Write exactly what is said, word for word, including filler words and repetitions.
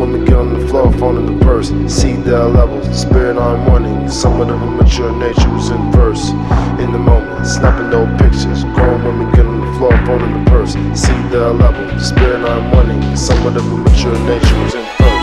women get on the floor, phone in the purse. See the levels, the spirit I'm wanting. Somewhat of a mature nature was in verse. In the moment, snapping no pictures. Grown women get on the floor, phone in the purse. See the level, the spirit I'm wanting. Somewhat of a mature nature was in verse.